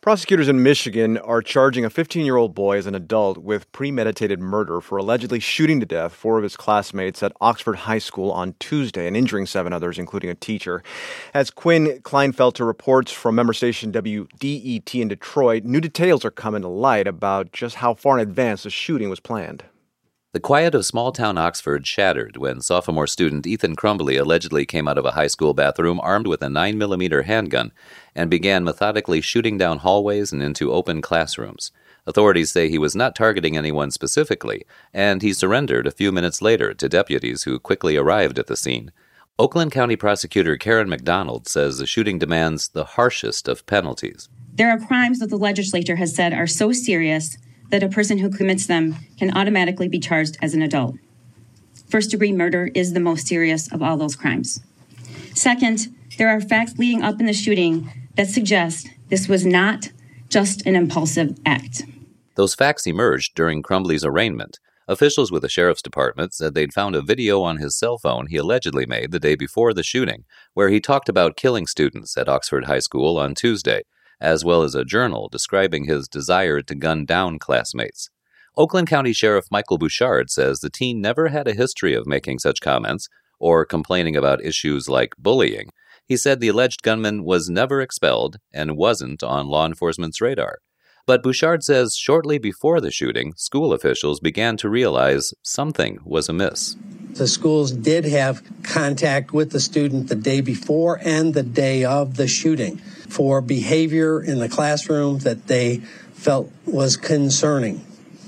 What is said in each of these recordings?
Prosecutors in Michigan are charging a 15-year-old boy as an adult with premeditated murder for allegedly shooting to death four of his classmates at Oxford High School on Tuesday and injuring seven others, including a teacher. As Quinn Kleinfelter reports from member station WDET in Detroit, new details are coming to light about just how far in advance the shooting was planned. The quiet of small-town Oxford shattered when sophomore student Ethan Crumbley allegedly came out of a high school bathroom armed with a 9mm handgun and began methodically shooting down hallways and into open classrooms. Authorities say he was not targeting anyone specifically, and he surrendered a few minutes later to deputies who quickly arrived at the scene. Oakland County Prosecutor Karen McDonald says the shooting demands the harshest of penalties. There are crimes that the legislature has said are so serious that a person who commits them can automatically be charged as an adult. First-degree murder is the most serious of all those crimes. Second, there are facts leading up in the shooting that suggest this was not just an impulsive act. Those facts emerged during Crumbley's arraignment. Officials with the sheriff's department said they'd found a video on his cell phone he allegedly made the day before the shooting, where he talked about killing students at Oxford High School on Tuesday, as well as a journal describing his desire to gun down classmates. Oakland County Sheriff Michael Bouchard says the teen never had a history of making such comments or complaining about issues like bullying. He said the alleged gunman was never expelled and wasn't on law enforcement's radar. But Bouchard says shortly before the shooting, school officials began to realize something was amiss. The schools did have contact with the student the day before and the day of the shooting for behavior in the classroom that they felt was concerning.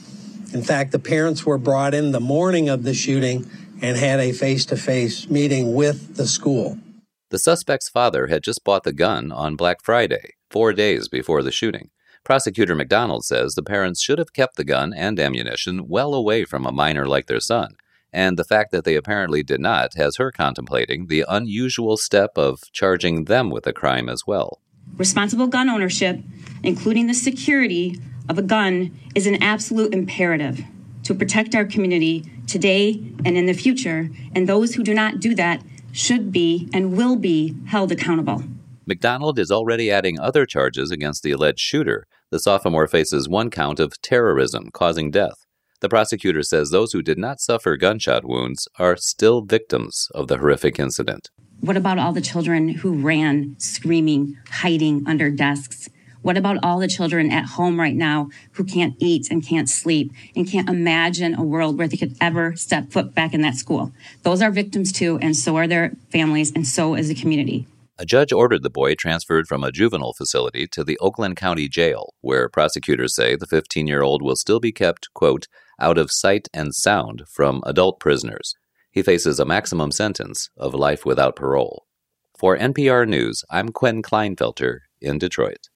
In fact, the parents were brought in the morning of the shooting and had a face-to-face meeting with the school. The suspect's father had just bought the gun on Black Friday, 4 days before the shooting. Prosecutor McDonald says the parents should have kept the gun and ammunition well away from a minor like their son, and the fact that they apparently did not has her contemplating the unusual step of charging them with a crime as well. Responsible gun ownership, including the security of a gun, is an absolute imperative to protect our community today and in the future, and those who do not do that should be and will be held accountable. McDonald is already adding other charges against the alleged shooter. The sophomore faces one count of terrorism causing death. The prosecutor says those who did not suffer gunshot wounds are still victims of the horrific incident. What about all the children who ran, screaming, hiding under desks? What about all the children at home right now who can't eat and can't sleep and can't imagine a world where they could ever step foot back in that school? Those are victims too, and so are their families, and so is the community. A judge ordered the boy transferred from a juvenile facility to the Oakland County Jail, where prosecutors say the 15-year-old will still be kept, quote, out of sight and sound from adult prisoners. He faces a maximum sentence of life without parole. For NPR News, I'm Quinn Kleinfelter in Detroit.